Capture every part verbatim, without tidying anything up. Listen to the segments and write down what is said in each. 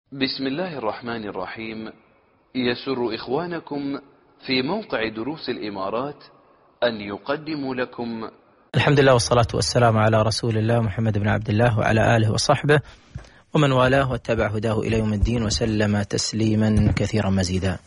بسم الله الرحمن الرحيم. يسر إخوانكم في موقع دروس الإمارات أن يقدموا لكم الحمد لله والصلاة والسلام على رسول الله محمد بن عبد الله وعلى آله وصحبه ومن والاه واتبع هداه إلى يوم الدين وسلم تسليما كثيرا مزيدا.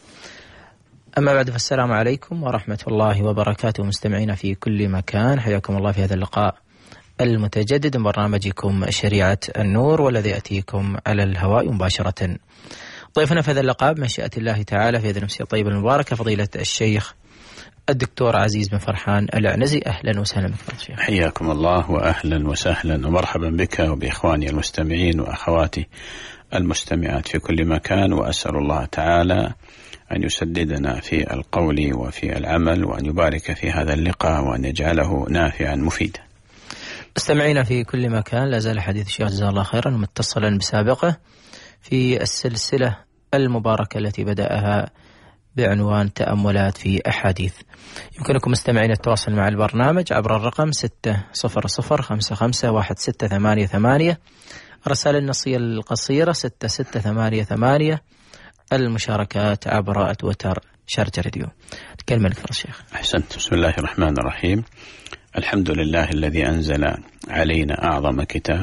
أما بعد، فالسلام عليكم ورحمة الله وبركاته مستمعين في كل مكان، حياكم الله في هذا اللقاء المتجدد من برنامجكم شريعة النور، والذي يأتيكم على الهواء مباشرة. ضيفنا في هذا اللقاء بمشيئة الله تعالى في هذه الأمسية الطيبة المباركة فضيلة الشيخ الدكتور عزيز بن فرحان العنزي. أهلا وسهلا بك شيخ. حياكم الله وأهلا وسهلا ومرحبا بك وبإخواني المستمعين وأخواتي المستمعات في كل مكان، وأسأل الله تعالى أن يسددنا في القول وفي العمل، وأن يبارك في هذا اللقاء، وأن يجعله نافعا مفيدا. مستمعينا في كل مكان، لا زال حديث الشيخ جزاه الله خيرا متصلا بسابقه في السلسلة المباركة التي بدأها بعنوان تأملات في أحاديث. يمكنكم مستمعين التواصل مع البرنامج عبر الرقم ستة صفر صفر خمسة خمسة واحد ستة ثمانية ثمانية، الرسالة النصية القصيرة ستة ستة ثمانية ثمانية، المشاركات عبر تويتر شارجة راديو. الكلمة لك الشيخ. أحسنت. بسم الله الرحمن الرحيم. الحمد لله الذي أنزل علينا أعظم كتاب،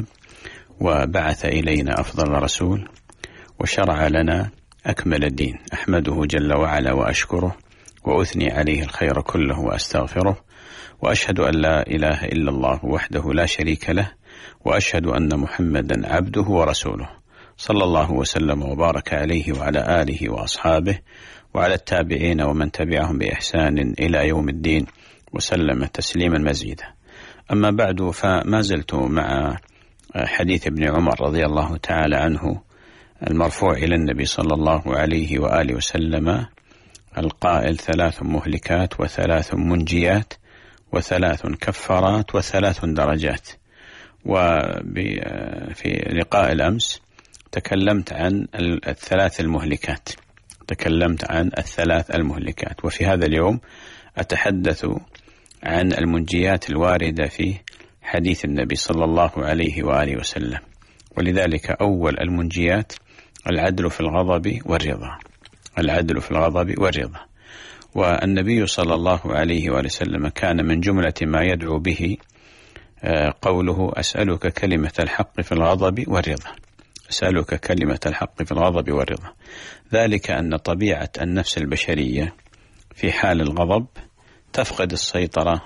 وبعث إلينا أفضل رسول، وشرع لنا أكمل الدين. أحمده جل وعلا وأشكره، وأثني عليه الخير كله وأستغفره، وأشهد أن لا إله إلا الله وحده لا شريك له، وأشهد أن محمدا عبده ورسوله، صلى الله وسلم وبارك عليه وعلى آله وأصحابه وعلى التابعين ومن تبعهم بإحسان إلى يوم الدين، وسلم تسليما مزيدا. أما بعد، فما زلت مع حديث ابن عمر رضي الله تعالى عنه المرفوع إلى النبي صلى الله عليه وآله وسلم القائل: ثلاث مهلكات وثلاث منجيات وثلاث كفارات وثلاث درجات. وفي لقاء الأمس تكلمت عن الثلاث المهلكات تكلمت عن الثلاث المهلكات وفي هذا اليوم أتحدث عن المنجيات الواردة في حديث النبي صلى الله عليه وآله وسلم. ولذلك أول المنجيات العدل في الغضب والرضا العدل في الغضب والرضا والنبي صلى الله عليه وآله وسلم كان من جملة ما يدعو به قوله: أسألك كلمة الحق في الغضب والرضا أسألك كلمة الحق في الغضب والرضا ذلك أن طبيعة النفس البشرية في حال الغضب تفقد السيطرة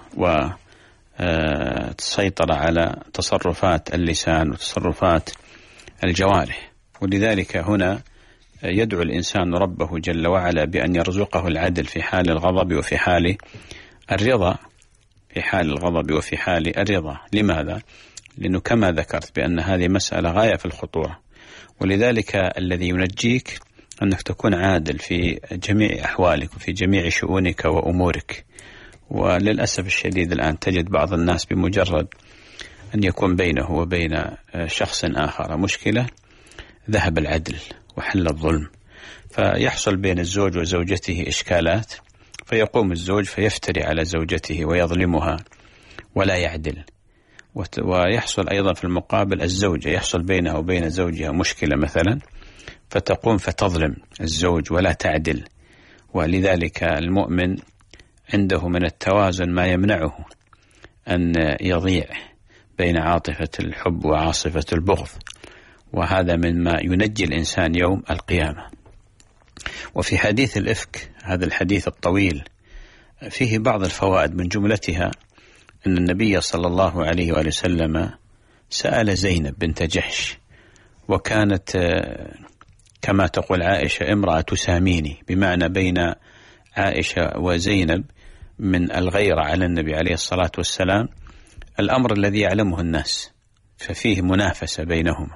وتسيطر على تصرفات اللسان وتصرفات الجوارح. ولذلك هنا يدعو الإنسان ربه جل وعلا بأن يرزقه العدل في حال الغضب وفي حال الرضا في حال الغضب وفي حال الرضا. لماذا؟ لأنه كما ذكرت بأن هذه مسألة غاية في الخطورة، ولذلك الذي ينجيك أنك تكون عادل في جميع أحوالك وفي جميع شؤونك وأمورك. وللأسف الشديد الآن تجد بعض الناس بمجرد أن يكون بينه وبين شخص آخر مشكلة ذهب العدل وحل الظلم، فيحصل بين الزوج وزوجته إشكالات، فيقوم الزوج فيفتري على زوجته ويظلمها ولا يعدل. ويحصل أيضا في المقابل الزوجة يحصل بينها وبين زوجها مشكلة مثلا، فتقوم فتظلم الزوج ولا تعدل. ولذلك المؤمن عنده من التوازن ما يمنعه أن يضيع بين عاطفة الحب وعاصفة البغض، وهذا مما ينجي الإنسان يوم القيامة. وفي حديث الإفك، هذا الحديث الطويل، فيه بعض الفوائد، من جملتها أن النبي صلى الله عليه وآله وسلم سأل زينب بنت جحش، وكانت كما تقول عائشة امرأة تساميني، بمعنى بين عائشة وزينب من الغيرة على النبي عليه الصلاة والسلام الأمر الذي يعلمه الناس، ففيه منافسة بينهما،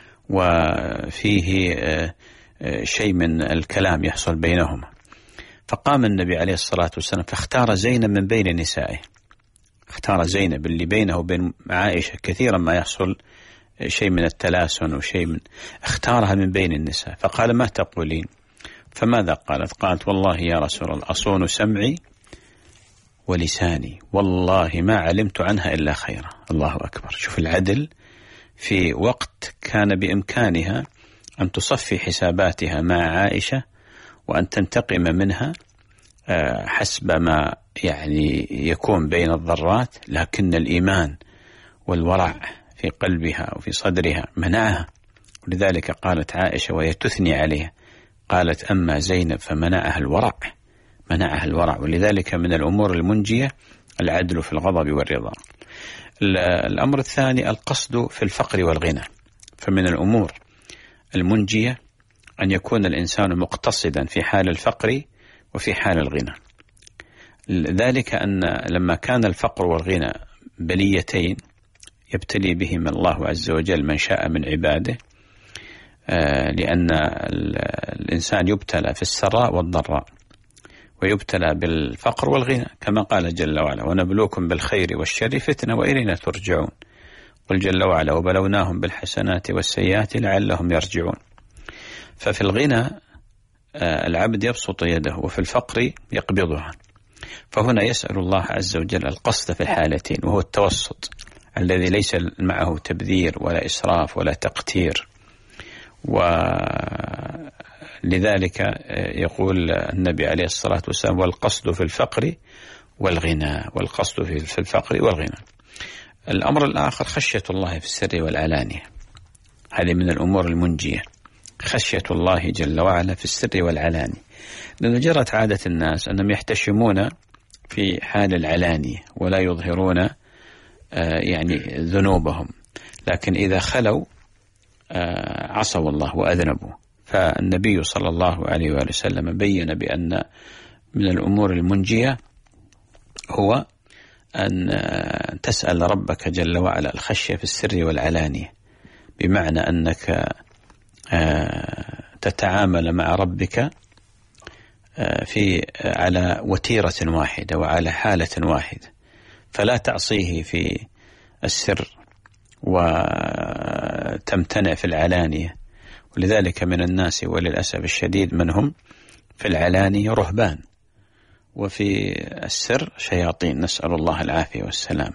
وفيه شيء من الكلام يحصل بينهما. فقام النبي عليه الصلاة والسلام فاختار زينب من بين نسائه اختار زينب اللي بينه وبين عائشة كثيرا ما يحصل شيء من التلاسن وشيء من اختارها من بين النساء. فقال: ما تقولين؟ فماذا قالت؟ قالت: والله يا رسول الله أصون سمعي ولساني، والله ما علمت عنها إلا خيرا. الله أكبر. شوف العدل في وقت كان بإمكانها أن تصفي حساباتها مع عائشة وأن تنتقم منها حسب ما يعني يكون بين الضرات، لكن الإيمان والورع في قلبها وفي صدرها منعها. ولذلك قالت عائشة وهي تثني عليها، قالت أما زينب فمنعها الورع، منعها الورع. ولذلك من الأمور المنجية العدل في الغضب والرضا. الأمر الثاني القصد في الفقر والغنى، فمن الأمور المنجية أن يكون الإنسان مقتصدا في حال الفقر وفي حال الغنى. ذلك أن لما كان الفقر والغنى بليتين يبتلي بهما الله عز وجل من شاء من عباده، لأن الإنسان يبتلى في السراء والضراء، ويبتلى بالفقر والغنى كما قال جل وعلا ونبلوكم بالخير والشر فتنة وإلينا ترجعون. قل جل وعلا وبلوناهم بالحسنات والسيئات لعلهم يرجعون. ففي الغنى العبد يبسط يده، وفي الفقر يقبضها. فهنا يسأل الله عز وجل القصد في الحالتين، وهو التوسط الذي ليس معه تبذير ولا إسراف ولا تقتير. ولذلك يقول النبي عليه الصلاة والسلام والقصد في الفقر والغنى، والقصد في الفقر والغنى. الأمر الآخر خشية الله في السر والعلانية، هذه من الأمور المنجية، خشية الله جل وعلا في السر والعلانية. لأن جرت عادة الناس أنهم يحتشمون في حال العلانية ولا يظهرون يعني ذنوبهم، لكن إذا خلوا عصوا الله وأذنبوا. فالنبي صلى الله عليه وآله وسلم بين بأن من الأمور المنجية هو أن تسأل ربك جل وعلا الخشية في السر والعلانية، بمعنى أنك تتعامل مع ربك في على وتيرة واحدة وعلى حالة واحدة، فلا تعصيه في السر وتمتنع في العلانية. ولذلك من الناس وللأسف الشديد من هم في العلانية رهبان وفي السر شياطين، نسأل الله العافية والسلام،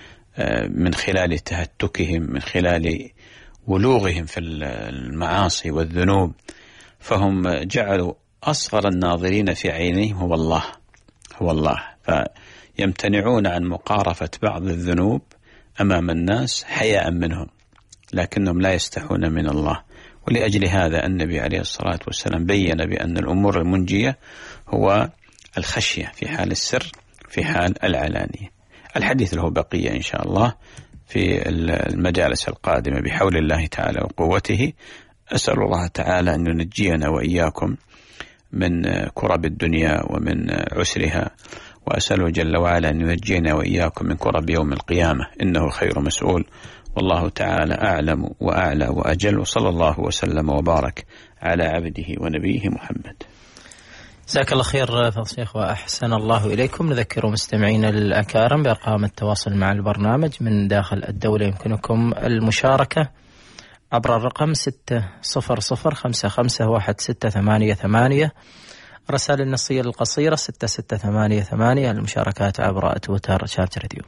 من خلال تهتكهم، من خلال ولوغهم في المعاصي والذنوب، فهم جعلوا أصغر الناظرين في عينيهم هو الله هو الله فيمتنعون عن مقارفة بعض الذنوب أمام الناس حياء منهم، لكنهم لا يستحون من الله. ولأجل هذا النبي عليه الصلاة والسلام بين بأن الأمور المنجية هو الخشية في حال السر في حال العلانية. الحديث له بقية إن شاء الله في المجالس القادمة بحول الله تعالى وقوته. أسأل الله تعالى أن ينجينا وإياكم من كرب الدنيا ومن عسرها، وأسأله جل وعلا أن ينجينا وإياكم من كرب يوم القيامة، إنه خير مسؤول، والله تعالى أعلم وأعلى وأجل، وصلى الله وسلم وبارك على عبده ونبيه محمد. جزاك الله خير فضل الشيخ وأحسن الله إليكم. نذكر مستمعينا الأكارم بأرقام التواصل مع البرنامج من داخل الدولة. يمكنكم المشاركة عبر الرقم ستة صفر صفر خمسة خمسة واحد ستة ثمانية ثمانية، رسائل النصية القصيرة ستة ستة ثمانية ثمانية، المشاركات عبر تويتر شات راديو.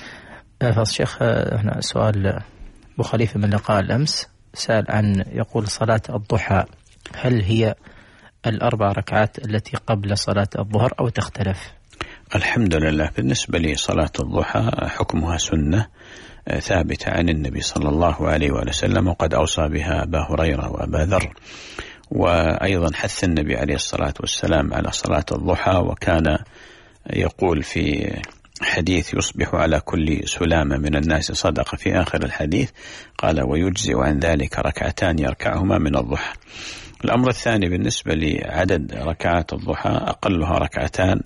فضل الشيخ هنا سؤال أبو خليفة من لقاء الأمس، سأل عن يقول صلاة الضحى هل هي الأربع ركعات التي قبل صلاة الظهر أو تختلف؟ الحمد لله، بالنسبة لي صلاة الضحى حكمها سنة ثابتة عن النبي صلى الله عليه وسلم، وقد أوصى بها أبا هريرة وأبا ذر، وأيضا حث النبي عليه الصلاة والسلام على صلاة الضحى، وكان يقول في حديث يصبح على كل سلامة من الناس صدقة، في آخر الحديث قال ويجزئ عن ذلك ركعتان يركعهما من الضحى. الأمر الثاني بالنسبة لعدد ركعات الضحى أقلها ركعتان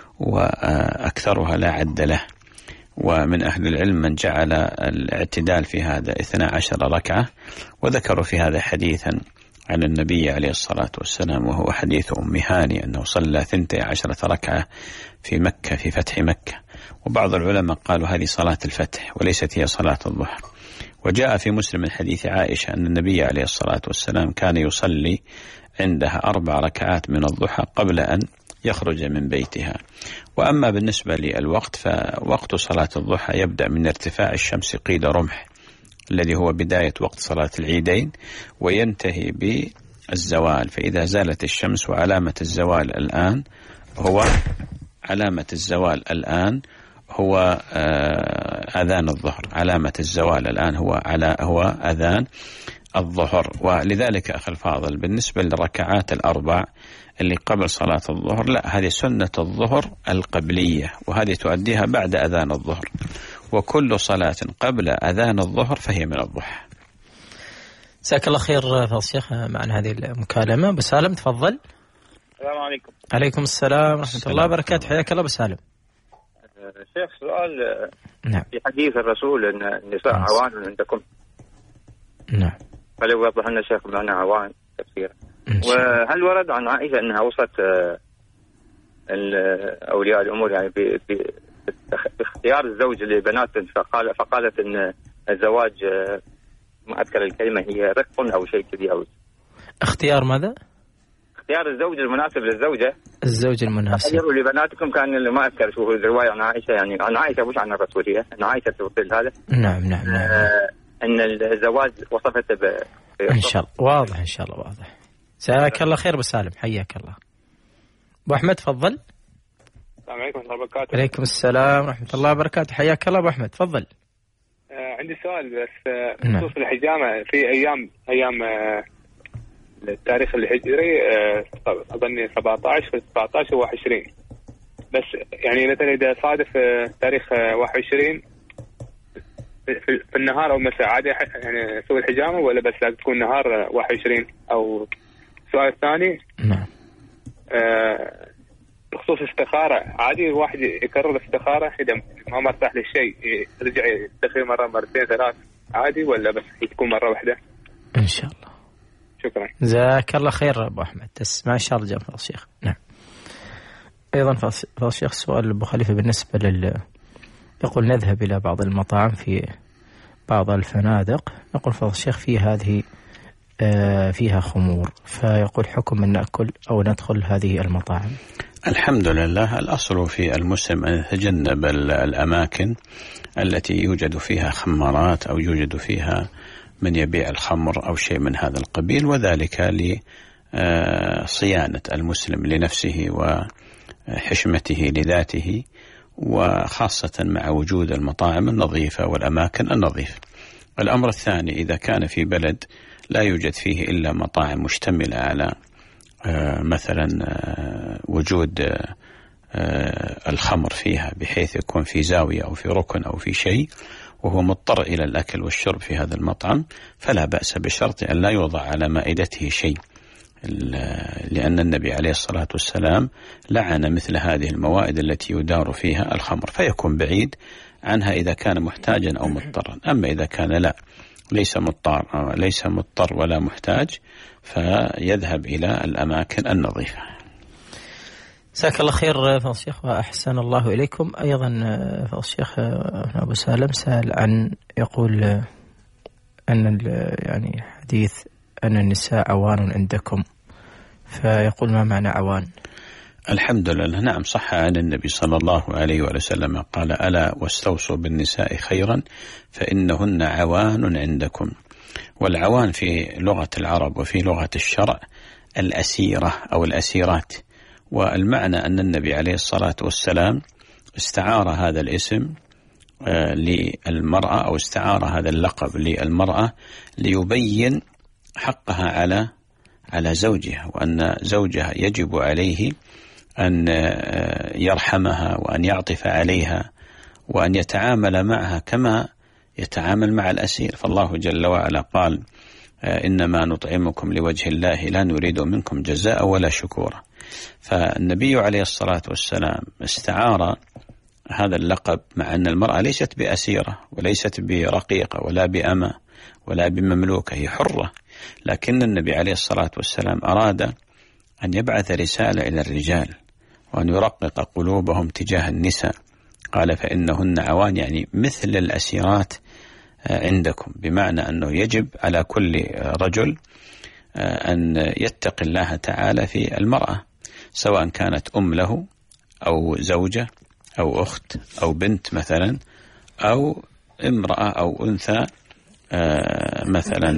وأكثرها لا عد له، ومن أهل العلم من جعل الاعتدال في هذا اثنا عشر ركعة، وذكروا في هذا حديثا عن النبي عليه الصلاة والسلام وهو حديث أم هاني أنه صلى ثنتي عشرة ركعة في مكة في فتح مكة، وبعض العلماء قالوا هذه صلاة الفتح وليست هي صلاة الضحى. وجاء في مسلم من حديث عائشة أن النبي عليه الصلاة والسلام كان يصلي عندها أربع ركعات من الضحى قبل أن يخرج من بيتها. وأما بالنسبة للوقت فوقت صلاة الضحى يبدأ من ارتفاع الشمس قيد رمح الذي هو بداية وقت صلاة العيدين وينتهي بالزوال. فإذا زالت الشمس وعلامة الزوال الآن هو علامة الزوال الآن هو أذان الظهر، علامة الزوال الآن هو على هو أذان الظهر. ولذلك أخي الفاضل بالنسبة للركعات الأربع اللي قبل صلاة الظهر، لا، هذه سنة الظهر القبلية وهذه تؤديها بعد أذان الظهر، وكل صلاة قبل أذان الظهر فهي من الضحى. جزاك الله خير فضل الشيخ معنا هذه المكالمة. أبو سالم تفضل. السلام عليكم. عليكم السلام ورحمة الله وبركاته، حياك الله أبو سالم. شيخ سؤال. نعم. في حديث الرسول أن النساء نعم. عوان عندكم. نعم. فليوضح لنا الشيخ بمعنى عوان تفسيرا. وهل ورد عن عائشة أنها وصت أولياء الأمور يعني باختيار الزوج لبنات فقال فقالت أن الزواج ما أذكر الكلمة هي رق أو شيء كذي أو اختيار ماذا؟ اختيار الزوج المناسب للزوجة. الزوج المناسب. خيروا لبناتكم كان اللي ما أذكر شو الرواية عن عائشة، يعني عن عائشة مش عن الرسول، هي عن عائشة توصل هذا. نعم نعم نعم. آه أن الزواج وصفته ب إن شاء الله واضح، إن شاء الله واضح. جزاك الله خير أبو سالم، حياك الله. أبو أحمد تفضل. السلام عليكم ورحمة الله وبركاته. عليكم السلام ورحمة الله وبركاته، حياك الله أبو أحمد تفضل. آه عندي سؤال بس آه نعم. بخصوص الحجامة في أيام أيام آه التاريخ الهجري آه أظني سبعة عشر سبعة عشر واحد وعشرين، بس يعني مثلا إذا صادف آه تاريخ آه واحد وعشرين في, في النهار أو مساء عادي يعني سوي الحجامة ولا بس لازم تكون نهار آه واحد وعشرين؟ أو السؤال الثاني نعم آه بخصوص استخارة، عادي الواحد يكرر الاستخارة إذا ما مرتاح للشيء يرجع يستخير مرة مرتين ثلاث عادي ولا بس تكون مرة واحدة؟ إن شاء الله. شكرا. جزاك الله خير أبو أحمد، تسمع إن شاء الله جاب فضل الشيخ. نعم. أيضا فضل الشيخ سؤال أبو خليفة بالنسبة لل يقول نذهب إلى بعض المطاعم في بعض الفنادق، يقول فضل الشيخ في هذه فيها خمور، فيقول حكم أن نأكل أو ندخل هذه المطاعم. الحمد لله، الأصل في المسلم أن يتجنب الأماكن التي يوجد فيها خمارات أو يوجد فيها من يبيع الخمر أو شيء من هذا القبيل، وذلك لصيانة المسلم لنفسه وحشمته لذاته، وخاصة مع وجود المطاعم النظيفة والأماكن النظيفة. الأمر الثاني، إذا كان في بلد لا يوجد فيه إلا مطاعم مشتملة على مثلا وجود الخمر فيها بحيث يكون في زاوية أو في ركن أو في شيء وهو مضطر إلى الأكل والشرب في هذا المطعم، فلا بأس بشرط أن لا يوضع على مائدته شيء، لأن النبي عليه الصلاة والسلام لعن مثل هذه الموائد التي يدار فيها الخمر، فيكون بعيد عنها إذا كان محتاجا أو مضطرا. أما إذا كان لا ليس مضطر ليس مضطر ولا محتاج فيذهب إلى الأماكن النظيفة. جزاك الله خير فضل الشيخ وأحسن الله إليكم. أيضا فضل الشيخ أبو سالم سأل عن يقول أن يعني حديث أن النساء عوان عندكم، فيقول ما معنى عوان؟ الحمد لله، نعم صح عن النبي صلى الله عليه وسلم قال ألا واستوصوا بالنساء خيرا فإنهن عوان عندكم. والعوان في لغة العرب وفي لغة الشرع الأسيرة أو الأسيرات، والمعنى أن النبي عليه الصلاة والسلام استعار هذا الاسم للمرأة أو استعار هذا اللقب للمرأة ليبين حقها على على زوجها، وأن زوجها يجب عليه أن يرحمها وأن يعطف عليها وأن يتعامل معها كما يتعامل مع الأسير. فالله جل وعلا قال إنما نطعمكم لوجه الله لا نريد منكم جزاء ولا شكورا. فالنبي عليه الصلاة والسلام استعار هذا اللقب مع أن المرأة ليست بأسيرة وليست برقيقة ولا بأمة ولا بمملوكة، هي حرة، لكن النبي عليه الصلاة والسلام أراد أن يبعث رسالة إلى الرجال وأن يرقق قلوبهم تجاه النساء. قال فإنهن عوان، يعني مثل الأسيرات عندكم، بمعنى أنه يجب على كل رجل أن يتقي الله تعالى في المرأة، سواء كانت أم له أو زوجة أو أخت أو بنت مثلا أو امرأة أو أنثى مثلا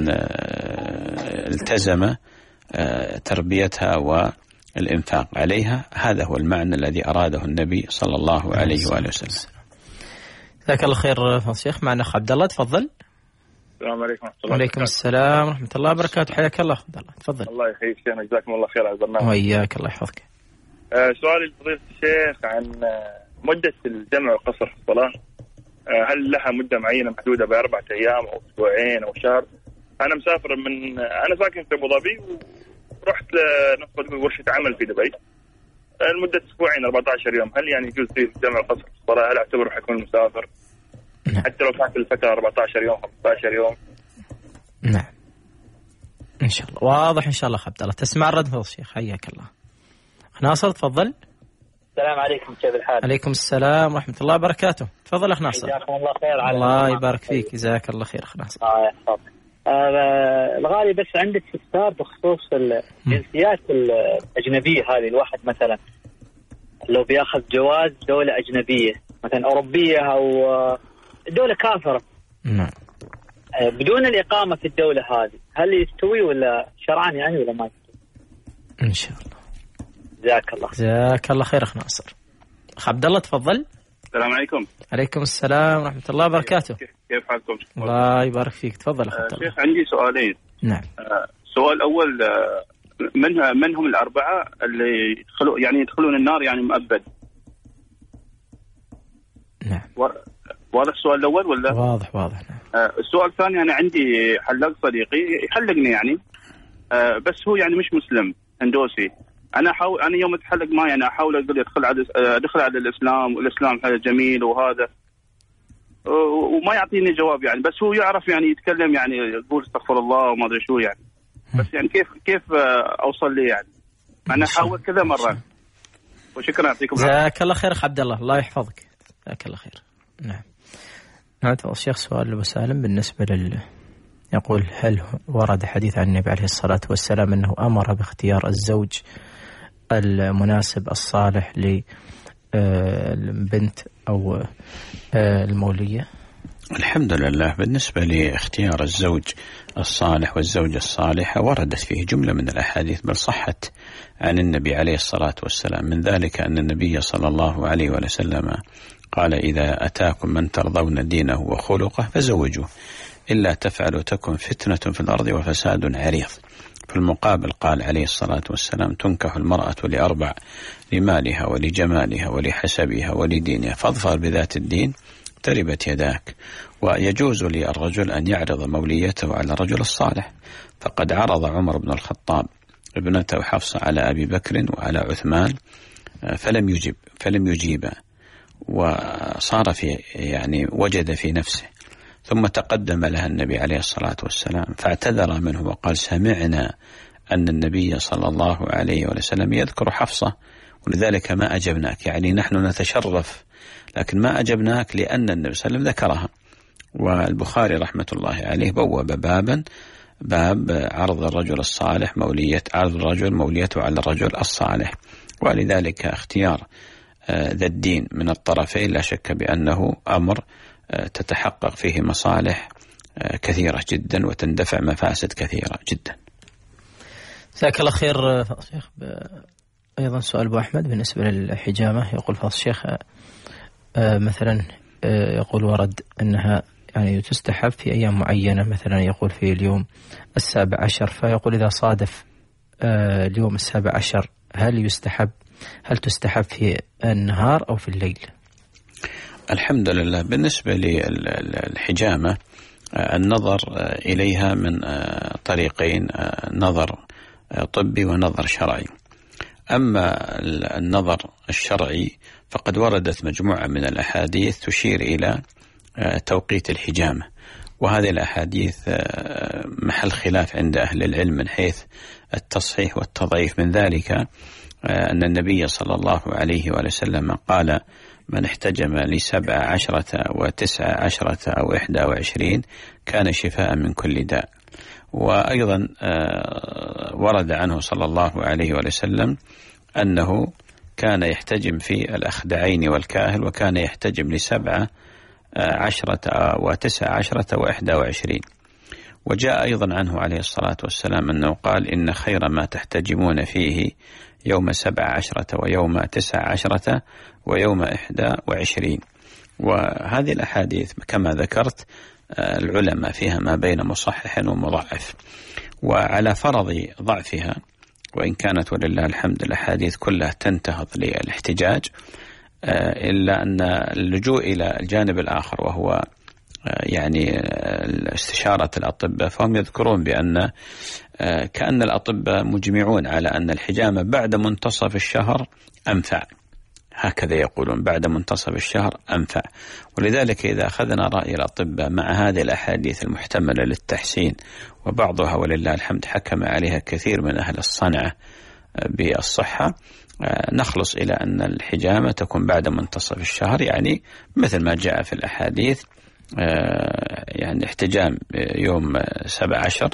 التزم تربيتها والإنفاق عليها. هذا هو المعنى الذي أراده النبي صلى الله عليه وآله وسلم. جزاك الله خير فضل الشيخ. معنا أخ عبد الله، تفضل. السلام عليكم ورحمة الله. وعليكم السلام ورحمة الله وبركاته. حياك الله عبد الله، تفضل. الله يحييك شيخنا، جزاكم الله خير على البرنامج. وإياك، الله يحفظك. آه سؤالي لفضيلة الشيخ عن مدة الجمع وقصر في الصلاة، آه هل لها مدة معينة محدودة بأربعة أيام أو أسبوعين أو شهر؟ أنا مسافر من أنا ساكن في أبو ظبي ورحت نقول ورشة عمل في دبي لمدة أسبوعين أربعة عشر يوم، هل يعني يجوز فيه الجمع وقصر في الصلاة؟ هل أعتبره حيكون مسافر؟ نعم. حتى لو كانت الفترة أربعة عشر يوم خمسة عشر يوم. نعم إن شاء الله واضح إن شاء الله. عبد الله تسمع الرد فضل الشيخ، حياك الله. ناصر تفضل. السلام عليكم، كيف الحال؟ عليكم السلام ورحمة الله وبركاته. تفضل أخ ناصر. جزاكم الله خير. على الله يبارك فيك، جزاك الله خير أخ ناصر. آه يحفظك. آه الغالي بس عندك استفسار بخصوص الجنسيات الأجنبية هذه. الواحد مثلا لو بياخذ جواز دولة أجنبية مثلا أوروبية أو دولة كافرة، نعم، آه بدون الإقامة في الدولة هذه، هل يستوي ولا شرعان يعني ولا ما يستوي؟ إن شاء الله. جزاك الله. جزاك الله خير أخ ناصر. أخ عبد الله تفضل. السلام عليكم. عليكم السلام ورحمة الله وبركاته. كيف حالكم؟ الله يبارك فيك، تفضل أخ عبد الله. شيخ عندي سؤالين. نعم. السؤال الأول، من من هم الأربعة اللي يدخلوا يعني يدخلون النار يعني مؤبد؟ نعم. واضح السؤال الأول ولا؟ واضح واضح. نعم. السؤال الثاني، أنا عندي حلاق صديقي يحلقني يعني، بس هو يعني مش مسلم، هندوسي. أنا أحاول أنا يوم أتحلق معي أنا أحاول أقول أدخل على أدخل على الإسلام، والإسلام هذا جميل وهذا، وما يعطيني جواب يعني، بس هو يعرف يعني يتكلم يعني يقول استغفر الله وما أدري شو يعني، بس يعني كيف كيف أوصل لي يعني؟ أنا أحاول كذا مرة. وشكرا، يعطيكم العافية. جزاك الله خير عبد الله، الله يحفظك. جزاك الله خير. نعم. نعم الشيخ سؤال أبو سالم بالنسبة لل يقول هل ورد حديث عن النبي عليه الصلاة والسلام أنه أمر باختيار الزوج المناسب الصالح للبنت أو المولية؟ الحمد لله. بالنسبة لاختيار الزوج الصالح والزوجة الصالحة وردت فيه جملة من الأحاديث، بل صحت عن النبي عليه الصلاة والسلام. من ذلك أن النبي صلى الله عليه وسلم قال إذا أتاكم من ترضون دينه وخلقه فزوجوه، إلا تفعلوا تكن فتنة في الأرض وفساد عريض. في المقابل قال عليه الصلاة والسلام تنكح المرأة لأربع: لمالها ولجمالها ولحسبها ولدينها، فاظفر بذات الدين تربت يداك. ويجوز للرجل أن يعرض موليته على الرجل الصالح، فقد عرض عمر بن الخطاب ابنته حفصة على أبي بكر وعلى عثمان فلم يجب فلم يجيب وصار في يعني وجد في نفسه، ثم تقدم لها النبي عليه الصلاة والسلام فاعتذر منه وقال سمعنا أن النبي صلى الله عليه وسلم يذكر حفصة ولذلك ما أجبناك، يعني نحن نتشرف لكن ما أجبناك لأن النبي صلى الله عليه وسلم ذكرها. والبخاري رحمة الله عليه بوب بابا باب عرض الرجل الصالح مولية عرض الرجل موليته على الرجل الصالح، ولذلك اختيار ذا الدين من الطرفين لا شك بأنه أمر تتحقق فيه مصالح كثيرة جدا وتندفع مفاسد كثيرة جدا. جزاك الله خير فضل الشيخ. أيضا سؤال أبو أحمد بالنسبة للحجامة، يقول فضل الشيخ مثلا يقول ورد أنها يعني تستحب في أيام معينة، مثلا يقول في اليوم السابع عشر، فيقول إذا صادف اليوم السابع عشر هل يستحب هل تستحب في النهار أو في الليل؟ الحمد لله. بالنسبة للحجامة النظر إليها من طريقين، نظر طبي ونظر شرعي. أما النظر الشرعي فقد وردت مجموعة من الأحاديث تشير إلى توقيت الحجامة، وهذه الأحاديث محل خلاف عند أهل العلم من حيث التصحيح والتضعيف. من ذلك أن النبي صلى الله عليه وسلم قال من احتجم لسبع عشرة وتسع عشرة أو إحدى وعشرين كان شفاء من كل داء. وأيضا ورد عنه صلى الله عليه وسلم أنه كان يحتجم في الأخدعين والكاهل، وكان يحتجم لسبعة عشرة وتسع عشرة وإحدى وعشرين. وجاء أيضا عنه عليه الصلاة والسلام أنه قال إن خير ما تحتجمون فيه يوم سبع عشرة ويوم تسع عشرة ويوم إحدى وعشرين. وهذه الأحاديث كما ذكرت العلماء فيها ما بين مصحح ومضعف، وعلى فرض ضعفها وإن كانت ولله الحمد الأحاديث كلها تنتهض للاحتجاج، إلا أن اللجوء إلى الجانب الآخر وهو يعني استشارة الأطباء، فهم يذكرون بأن كأن الأطباء مجمعون على أن الحجامة بعد منتصف الشهر أنفع، هكذا يقولون، بعد منتصف الشهر أنفع. ولذلك إذا أخذنا رأي الأطباء مع هذه الأحاديث المحتملة للتحسين، وبعضها ولله الحمد حكم عليها كثير من أهل الصنعة بالصحة، نخلص إلى أن الحجامة تكون بعد منتصف الشهر، يعني مثل ما جاء في الأحاديث، يعني احتجام يوم سبع عشر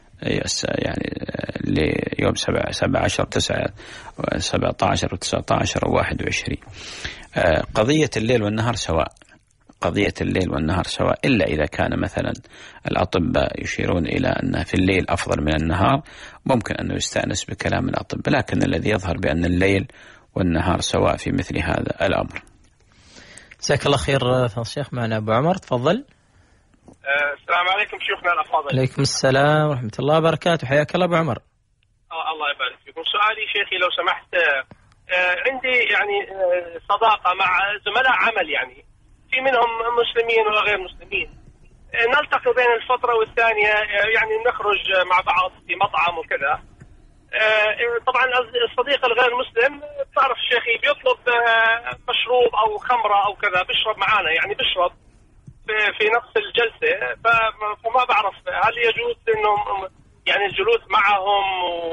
يعني ليوم سبع سبع عشر تسعة سبعة عشر وتسعة عشر وواحد وعشرين. قضية الليل والنهار سواء، قضية الليل والنهار سواء، إلا إذا كان مثلا الأطباء يشيرون إلى أن في الليل أفضل من النهار، ممكن أنه يستأنس بكلام الأطباء، لكن الذي يظهر بأن الليل والنهار سواء في مثل هذا الأمر. جزاك الله خير فضل الشيخ. معنا أبو عمر، تفضل. السلام عليكم شيخنا الأفاضل. عليكم السلام ورحمة الله وبركاته، حياك الله أبو عمر. آه الله يبارك فيكم. سؤالي شيخي لو سمحت، آه عندي يعني آه صداقة مع زملاء عمل، يعني في منهم مسلمين وغير مسلمين، آه نلتقي بين الفترة والثانية، آه يعني نخرج مع بعض في مطعم وكذا. آه طبعا الصديق الغير مسلم تعرف شيخي بيطلب آه مشروب أو خمرة أو كذا، بيشرب معانا، يعني بيشرب في نفس الجلسة، فما بعرف هل يجوز إنه يعني الجلوس معهم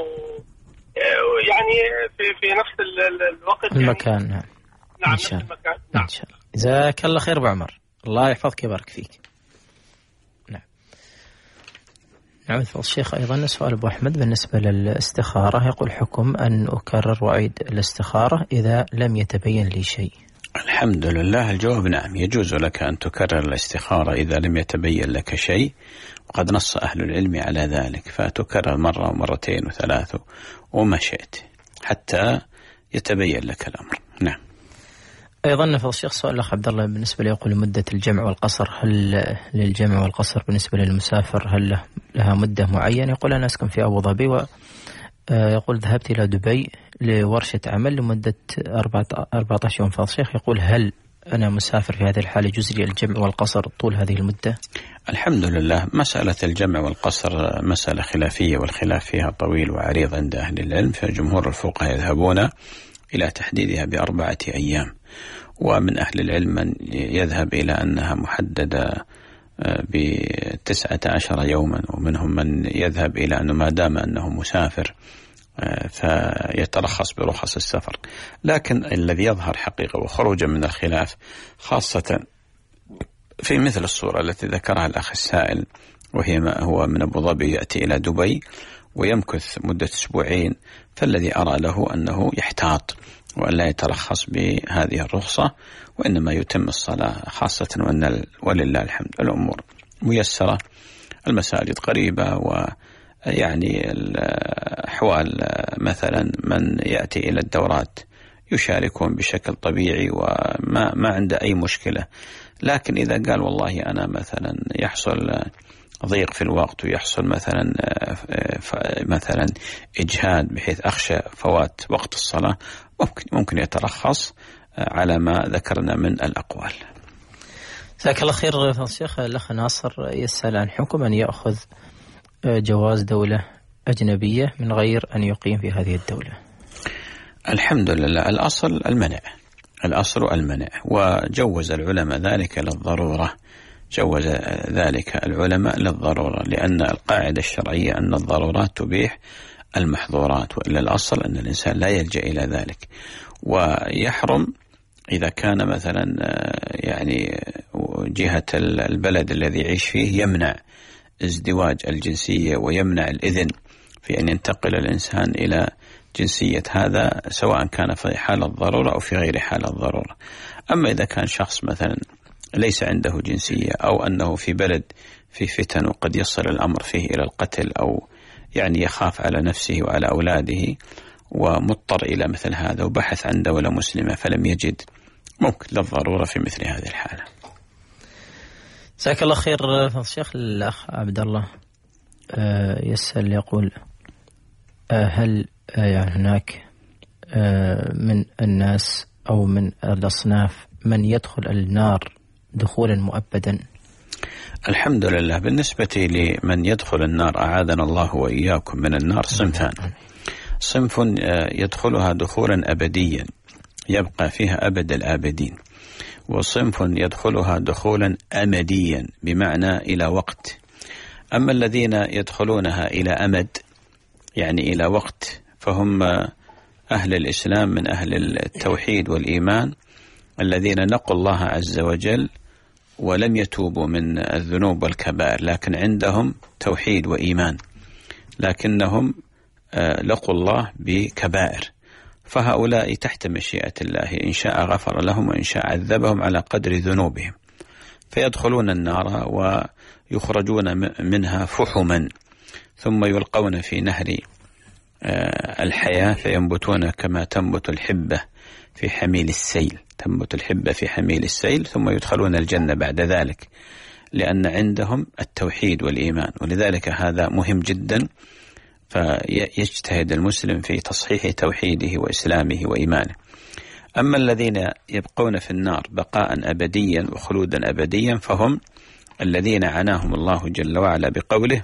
يعني في في نفس الوقت المكان. يعني نعم نعم إن شاء نفس المكان. نعم. إن شاء الله. جزاك الله خير أبو عمر، الله يحفظك ويبارك فيك. نعم. نعم فضل الشيخ. أيضا سؤال أبو أحمد بالنسبة للاستخارة، يقول حكم أن أكرر وأعيد الاستخارة إذا لم يتبين لي شيء. الحمد لله، الجواب نعم، يجوز لك أن تكرر الاستخارة إذا لم يتبين لك شيء، وقد نص أهل العلم على ذلك، فتكرر مرة ومرتين وثلاث وما شئت حتى يتبين لك الأمر. نعم. أيضا نفضل الشيخ سؤال الأخ عبد الله بالنسبة لي، يقول مدة الجمع والقصر، هل للجمع والقصر بالنسبة للمسافر هل لها مدة معينة؟ يقول أنا أسكن في أبو ظبي، ويقول ذهبت إلى دبي لورشة عمل لمدة أربعة عشر يوم. فضل الشيخ يقول هل أنا مسافر في هذه الحالة يجوز لي الجمع والقصر طول هذه المدة؟ الحمد لله، مسألة الجمع والقصر مسألة خلافية، والخلاف فيها طويل وعريض عند أهل العلم، فجمهور الفقهاء يذهبون إلى تحديدها بأربعة أيام، ومن أهل العلم من يذهب إلى أنها محددة بتسعة عشر يوما، ومنهم من يذهب إلى أنه ما دام أنه مسافر فيترخص برخص السفر. لكن الذي يظهر حقيقة وخروجا من الخلاف، خاصة في مثل الصورة التي ذكرها الأخ السائل، وهي ما هو من أبو ظبي يأتي إلى دبي ويمكث مدة أسبوعين، فالذي أرى له أنه يحتاط وأن لا يترخص بهذه الرخصة، وإنما يتم الصلاة، خاصة وأن ولله الحمد الأمور ميسرة، المساجد قريبة، ويعني الأحوال مثلا من يأتي إلى الدورات يشاركون بشكل طبيعي وما ما عنده أي مشكلة. لكن إذا قال والله أنا مثلا يحصل ضيق في الوقت، ويحصل مثلا مثلا إجهاد بحيث أخشى فوات وقت الصلاة، ممكن ممكن يترخص على ما ذكرنا من الأقوال. جزاك الله خير فضل الشيخ. الأخ ناصر يسأل عن حكم أن يأخذ جواز دولة أجنبية من غير أن يقيم في هذه الدولة. الحمد لله، الأصل المنع، الأصل المنع، وجوز العلماء ذلك للضرورة، جوز ذلك العلماء للضرورة، لأن القاعدة الشرعية أن الضرورات تبيح المحظورات، وإلا الأصل أن الإنسان لا يلجأ إلى ذلك. ويحرم إذا كان مثلا يعني جهة البلد الذي يعيش فيه يمنع ازدواج الجنسية ويمنع الإذن في أن ينتقل الإنسان إلى جنسية هذا، سواء كان في حال الضرورة أو في غير حال الضرورة. أما إذا كان شخص مثلا ليس عنده جنسية، أو أنه في بلد في فتن وقد يصل الأمر فيه إلى القتل، أو يعني يخاف على نفسه وعلى أولاده ومضطر إلى مثل هذا وبحث عن دولة مسلمة فلم يجد، ممكن للضرورة في مثل هذه الحالة. جزاك الله خير فضل الشيخ. الأخ عبد الله يسأل يقول هل يعني هناك من الناس أو من الأصناف من يدخل النار دخولا مؤبدا؟ الحمد لله. بالنسبة لمن يدخل النار أعاذنا الله وإياكم من النار صنفان. صنف يدخلها دخولا أبديا يبقى فيها أبد الآبدين، وصنف يدخلها دخولا أمديا بمعنى إلى وقت. أما الذين يدخلونها إلى أمد يعني إلى وقت فهم أهل الإسلام من أهل التوحيد والإيمان الذين نقوا الله عز وجل ولم يتوبوا من الذنوب والكبائر، لكن عندهم توحيد وإيمان، لكنهم لقوا الله بكبائر، فهؤلاء تحت مشيئة الله، إن شاء غفر لهم وإن شاء عذبهم على قدر ذنوبهم، فيدخلون النار ويخرجون منها فحما، ثم يلقون في نهر الحياة فينبتون كما تنبت الحبة في حميل السيل، تنبت الحبة في حميل السيل، ثم يدخلون الجنة بعد ذلك، لأن عندهم التوحيد والإيمان. ولذلك هذا مهم جدا، فيجتهد المسلم في تصحيح توحيده وإسلامه وإيمانه. أما الذين يبقون في النار بقاء أبديا وخلودا أبديا فهم الذين عناهم الله جل وعلا بقوله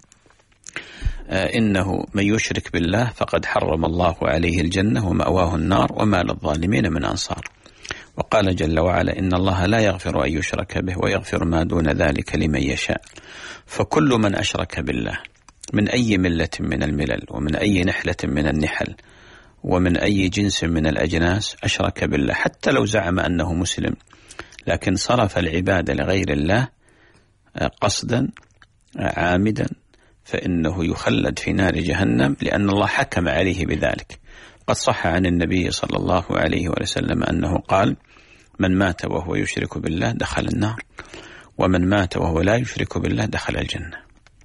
إنه من يشرك بالله فقد حرم الله عليه الجنة ومأواه النار وما للظالمين من أنصار. وقال جل وعلا إن الله لا يغفر أن يشرك به ويغفر ما دون ذلك لمن يشاء. فكل من أشرك بالله من أي ملة من الملل ومن أي نحلة من النحل ومن أي جنس من الأجناس أشرك بالله، حتى لو زعم أنه مسلم لكن صرف العبادة لغير الله قصدا عامدا، فإنه يخلد في نار جهنم، لأن الله حكم عليه بذلك. قد صح عن النبي صلى الله عليه وسلم أنه قال من مات وهو يشرك بالله دخل النار، ومن مات وهو لا يشرك بالله دخل الجنة.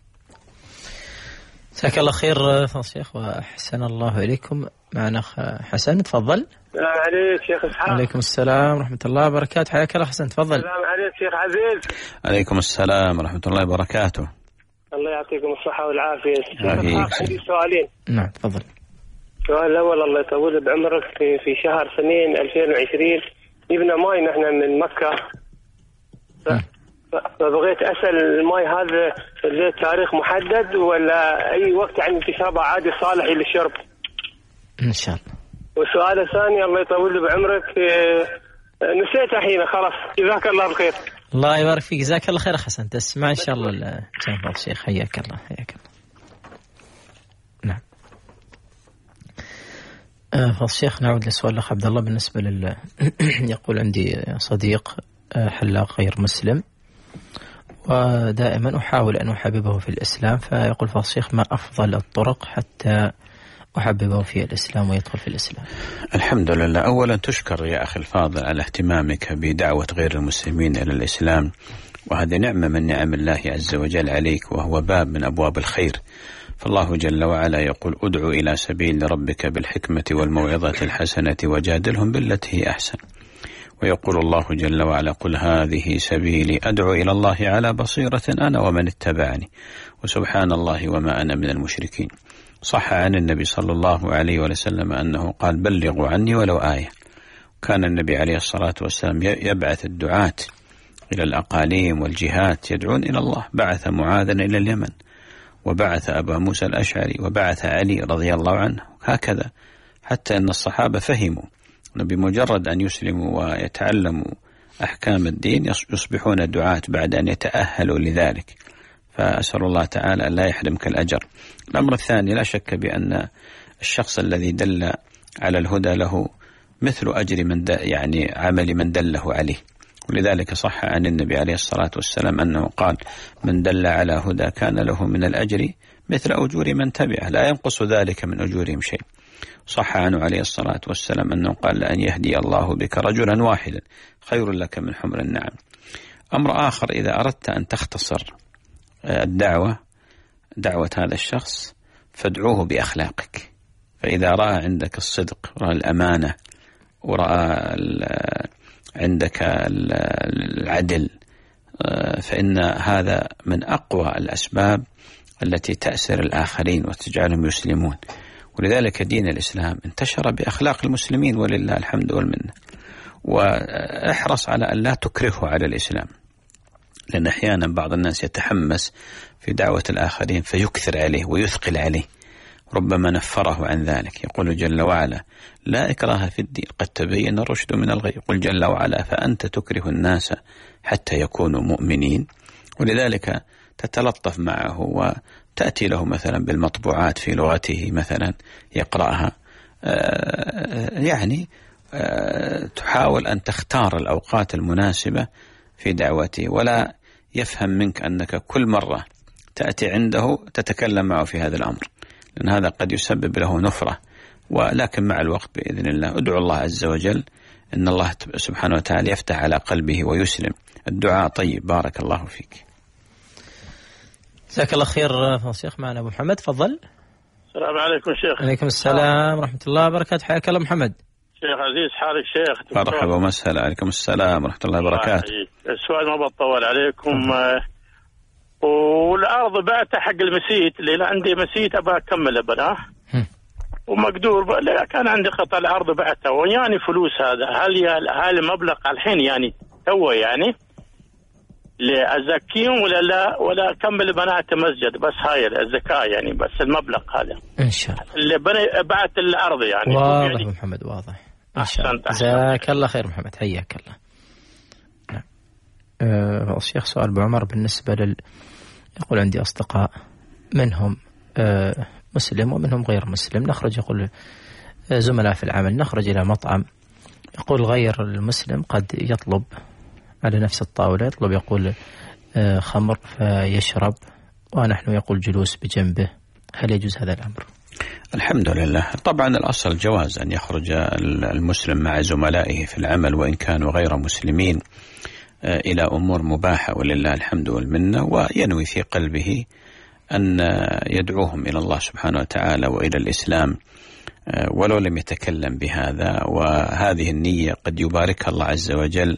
جزاك الله خير فضل الشيخ وأحسن الله إليكم. معنا حسن، تفضل. السلام عليك شيخ إسحاق. عليكم السلام ورحمة الله وبركاته. حياك الله حسن، تفضل. السلام عليك شيخ عزيز. عليكم السلام ورحمة الله وبركاته. الله يعطيكم الصحة والعافية. عندي سؤالين. نعم تفضل. السؤال الأول الله يطول بعمرك، في, في شهر سنين ألفين وعشرين جبنا ماي نحن من مكة، فبغيت أسأل الماي هذا له تاريخ محدد ولا أي وقت عندي تشربه عادي صالح للشرب؟ إن شاء الله. والسؤال الثاني الله يطول بعمرك، نسيت الحين خلاص، جزاك الله بخير. الله يبارك فيك، جزاك الله خير حسن. تسمع إن شاء الله جنب الشيخ. حياك الله حياك الله. نعم. فضل الشيخ نعود لسؤال الأخ عبد الله بالنسبة لل يقول عندي صديق حلاق غير مسلم ودائما أحاول أن أحببه في الإسلام، فيقول فضل الشيخ ما أفضل الطرق حتى أحببه في الإسلام ويدخل في الإسلام؟ الحمد لله. أولا تشكر يا أخي الفاضل على اهتمامك بدعوة غير المسلمين إلى الإسلام، وهذه نعمة من نعم الله عز وجل عليك، وهو باب من أبواب الخير. فالله جل وعلا يقول ادعو إلى سبيل ربك بالحكمة والموعظة الحسنة وجادلهم بالتي هي أحسن. ويقول الله جل وعلا قل هذه سبيلي أدعو إلى الله على بصيرة أنا ومن اتبعني وسبحان الله وما أنا من المشركين. صح عن النبي صلى الله عليه وسلم أنه قال بلغوا عني ولو آية. كان النبي عليه الصلاة والسلام يبعث الدعاة إلى الأقاليم والجهات يدعون إلى الله. بعث معاذا إلى اليمن، وبعث أبا موسى الأشعري، وبعث علي رضي الله عنه، هكذا حتى أن الصحابة فهموا أنه بمجرد أن يسلموا ويتعلموا أحكام الدين يصبحون دعاة بعد أن يتأهلوا لذلك. فأسأل الله تعالى أن لا يحرمك الأجر. الأمر الثاني لا شك بأن الشخص الذي دل على الهدى له مثل أجر من يعني عمل من دله عليه، ولذلك صح عن النبي عليه الصلاة والسلام أنه قال من دل على هدى كان له من الأجر مثل أجور من تبعه لا ينقص ذلك من أجورهم شيء. صح عنه عليه الصلاة والسلام أنه قال لأن يهدي الله بك رجلا واحدا خير لك من حمر النعم. أمر آخر، إذا أردت أن تختصر الدعوة دعوة هذا الشخص فادعوه بأخلاقك. فإذا رأى عندك الصدق ورأى الأمانة ورأى عندك العدل فإن هذا من أقوى الأسباب التي تأسر الآخرين وتجعلهم يسلمون. ولذلك دين الإسلام انتشر بأخلاق المسلمين ولله الحمد والمنة. واحرص على أن لا تكرهه على الإسلام، لأن أحيانا بعض الناس يتحمس في دعوة الآخرين فيكثر عليه ويثقل عليه، ربما نفره عن ذلك. يقول جل وعلا: لا إكراه في الدين قد تبين الرشد من الغي. يقول جل وعلا: فأنت تكره الناس حتى يكونوا مؤمنين. ولذلك تتلطف معه وتأتي له مثلا بالمطبوعات في لغته مثلا يقرأها، يعني تحاول أن تختار الأوقات المناسبة في دعوته، ولا يفهم منك أنك كل مرة تأتي عنده تتكلم معه في هذا الأمر، لأن هذا قد يسبب له نفرة. ولكن مع الوقت بإذن الله ادعو الله عز وجل إن الله سبحانه وتعالى يفتح على قلبه ويسلم. الدعاء طيب. بارك الله فيك. جزاك الله خير شيخ. معنا أبو محمد، تفضل. السلام عليكم شيخ. عليكم السلام ورحمة الله وبركاته. حياك الله محمد. شيخ عزيز، حالك شيخ؟ مرحبا ومسهلا. عليكم السلام ورحمة الله وبركاته. السؤال ما بطول عليكم. آه والأرض بعتها حق المسيت، اللي عندي مسيت أبغى أكمل بناه ومقدور، كان عندي قطع الأرض بعتها ويعني فلوس. هذا هل هل مبلغ الحين يعني هو يعني لأزكيهم ولا لا، ولا أكمل بنات مسجد بس هاي الزكاة يعني، بس المبلغ هذا إن شاء الله اللي بني بعت الأرض يعني. واضح يعني. محمد واضح. أحسنت. جزاك الله خير محمد، حياك الله. نعم. أه الشيخ سؤال أبو عمر بالنسبة لل يقول عندي أصدقاء منهم أه مسلم ومنهم غير مسلم، نخرج يقول زملاء في العمل نخرج إلى مطعم، يقول غير المسلم قد يطلب على نفس الطاولة، يطلب يقول أه خمر فيشرب ونحن يقول جلوس بجنبه، هل يجوز هذا الأمر؟ الحمد لله. طبعا الأصل جواز أن يخرج المسلم مع زملائه في العمل وإن كانوا غير مسلمين إلى أمور مباحة ولله الحمد والمنة، وينوي في قلبه أن يدعوهم إلى الله سبحانه وتعالى وإلى الإسلام ولو لم يتكلم بهذا، وهذه النية قد يباركها الله عز وجل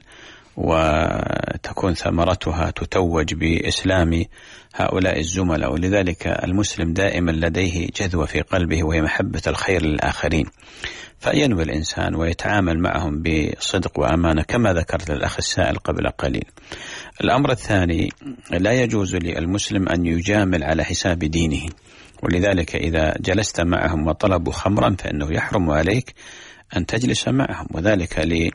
وتكون ثمرتها تتوج بإسلام هؤلاء الزملاء. ولذلك المسلم دائما لديه جذوة في قلبه وهي محبة الخير للآخرين، فينوي الإنسان ويتعامل معهم بصدق وأمانة كما ذكرت للأخ السائل قبل قليل. الأمر الثاني، لا يجوز للمسلم أن يجامل على حساب دينه، ولذلك إذا جلست معهم وطلبوا خمرا فإنه يحرم عليك أن تجلس معهم، وذلك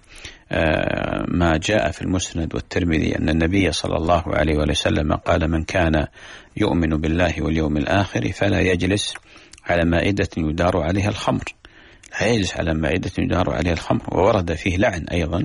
لما جاء في المسند والترمذي أن النبي صلى الله عليه وسلم قال: من كان يؤمن بالله واليوم الآخر فلا يجلس على مائدة يدار عليها الخمر، لا يجلس على مائدة يدار عليها الخمر. وورد فيه لعن أيضا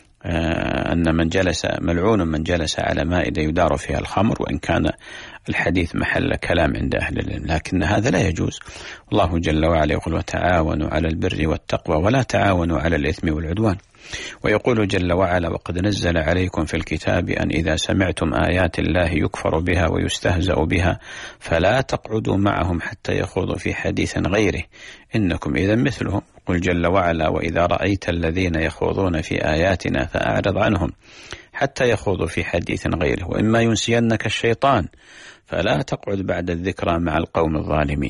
أن من جلس ملعون من جلس على مائدة يدار فيها الخمر، وإن كان الحديث محل كلام عند أهل العلم، لكن هذا لا يجوز. الله جل وعلا يقول: وتعاونوا على البر والتقوى ولا تعاونوا على الإثم والعدوان. ويقول جل وعلا: وقد نزل عليكم في الكتاب أن إذا سمعتم آيات الله يكفر بها ويستهزأ بها فلا تقعدوا معهم حتى يخوضوا في حديث غيره إنكم إذا مثلهم. قل جل وعلا: وإذا رأيت الذين يخوضون في آياتنا فأعرض عنهم حتى يخوضوا في حديث غيره وإما ينسينك الشيطان فلا تقعد بعد الذكرى مع القوم الظالمين.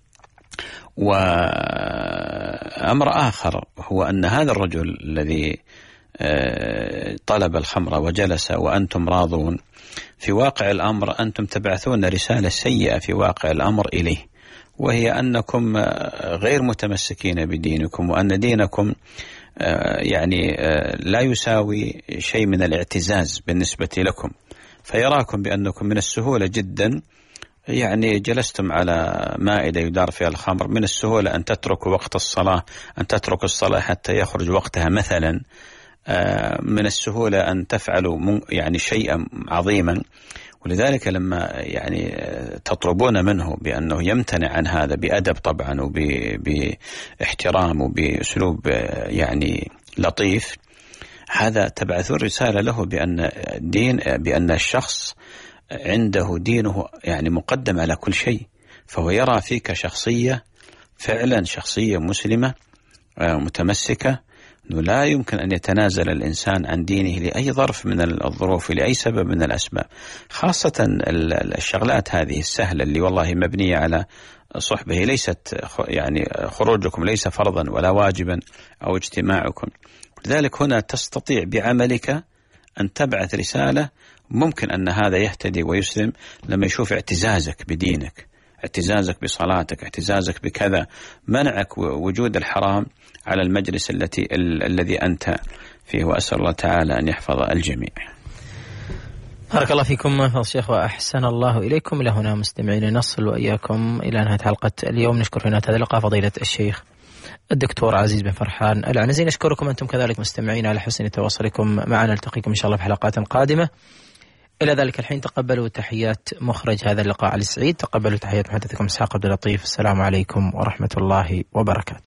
وأمر آخر هو أن هذا الرجل الذي طلب الخمر وجلس وأنتم راضون، في واقع الأمر أنتم تبعثون رسالة سيئة في واقع الأمر إليه، وهي أنكم غير متمسكين بدينكم، وأن دينكم يعني لا يساوي شيء من الاعتزاز بالنسبة لكم، فيراكم بأنكم من السهولة جدا يعني جلستم على مائدة يدار فيها الخمر، من السهولة أن تتركوا وقت الصلاة، أن تتركوا الصلاة حتى يخرج وقتها مثلا، من السهولة أن تفعلوا يعني شيئا عظيما. ولذلك لما يعني تطلبون منه بأنه يمتنع عن هذا بأدب طبعا وباحترام وبأسلوب يعني لطيف، هذا تبعثون رسالة له بأن دين بأن الشخص عنده دينه يعني مقدم على كل شيء، فهو يرى فيك شخصية فعلا شخصية مسلمة متمسكة، أنه لا يمكن أن يتنازل الإنسان عن دينه لأي ظرف من الظروف لأي سبب من الأسباب، خاصة الشغلات هذه السهلة اللي والله مبنية على صحبه، ليست يعني خروجكم ليس فرضا ولا واجبا أو اجتماعكم. لذلك هنا تستطيع بعملك أن تبعث رسالة، ممكن أن هذا يهتدي ويسلم لما يشوف اعتزازك بدينك، اعتزازك بصلاتك، اعتزازك بكذا، منعك وجود الحرام على المجلس التي ال الذي أنت فيه. وأسأل الله تعالى أن يحفظ الجميع. بارك الله فيكم فضل الشيخ وأحسن الله إليكم. إلى هنا مستمعين نصل وإياكم إلى نهاية حلقة اليوم. نشكر في نهاية هذا اللقاء فضيلة الشيخ الدكتور عزيز بن فرحان العنزي. نشكركم أنتم كذلك مستمعين على حسن تواصلكم معنا. نلتقيكم إن شاء الله في حلقات قادمة. إلى ذلك الحين تقبلوا تحيات مخرج هذا اللقاء علي السعيد، تقبلوا تحيات محدثكم إسحاق عبد اللطيف. السلام عليكم ورحمة الله وبركاته.